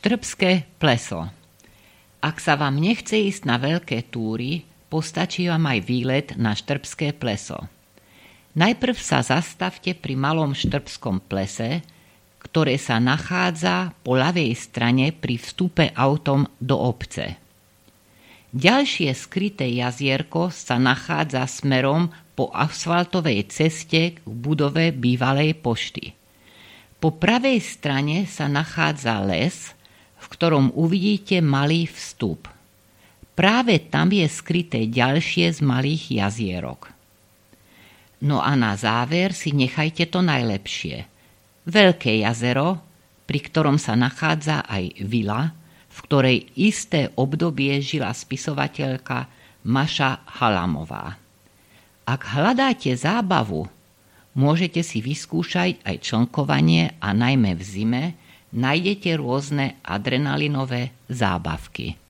Štrbské pleso. Ak sa vám nechce ísť na veľké túry, postačí vám aj výlet na Štrbské pleso. Najprv sa zastavte pri malom Štrbskom plese, ktoré sa nachádza po ľavej strane pri vstupe autom do obce. Ďalšie skryté jazierko sa nachádza smerom po asfaltovej ceste k budove bývalej pošty. Po pravej strane sa nachádza les, v ktorom uvidíte malý vstup. Práve tam je skryté ďalšie z malých jazierok. No a na záver si nechajte to najlepšie. Veľké jazero, pri ktorom sa nachádza aj vila, v ktorej isté obdobie žila spisovateľka Maša Halamová. Ak hľadáte zábavu, môžete si vyskúšať aj člnkovanie a najmä v zime nájdete rôzne adrenalinové zábavky.